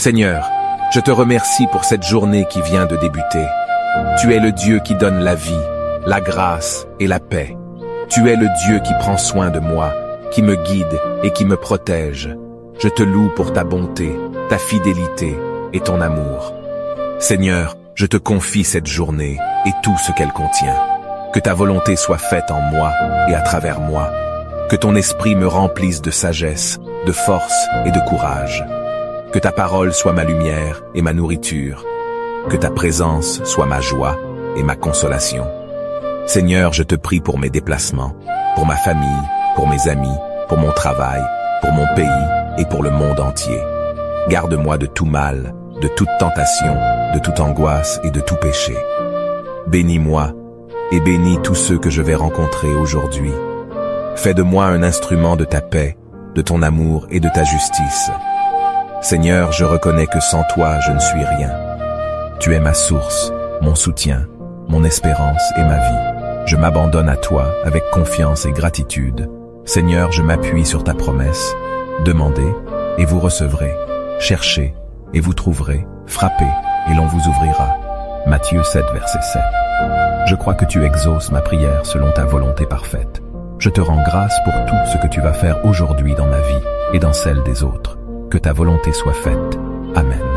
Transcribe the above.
Seigneur, je te remercie pour cette journée qui vient de débuter. Tu es le Dieu qui donne la vie, la grâce et la paix. Tu es le Dieu qui prend soin de moi, qui me guide et qui me protège. Je te loue pour ta bonté, ta fidélité et ton amour. Seigneur, je te confie cette journée et tout ce qu'elle contient. Que ta volonté soit faite en moi et à travers moi. Que ton esprit me remplisse de sagesse, de force et de courage. Que ta parole soit ma lumière et ma nourriture. Que ta présence soit ma joie et ma consolation. Seigneur, je te prie pour mes déplacements, pour ma famille, pour mes amis, pour mon travail, pour mon pays et pour le monde entier. Garde-moi de tout mal, de toute tentation, de toute angoisse et de tout péché. Bénis-moi et bénis tous ceux que je vais rencontrer aujourd'hui. Fais de moi un instrument de ta paix, de ton amour et de ta justice. Seigneur, je reconnais que sans toi, je ne suis rien. Tu es ma source, mon soutien, mon espérance et ma vie. Je m'abandonne à toi avec confiance et gratitude. Seigneur, je m'appuie sur ta promesse. Demandez et vous recevrez. Cherchez et vous trouverez. Frappez et l'on vous ouvrira. Matthieu 7, verset 7. Je crois que tu exauces ma prière selon ta volonté parfaite. Je te rends grâce pour tout ce que tu vas faire aujourd'hui dans ma vie et dans celle des autres. Que ta volonté soit faite. Amen.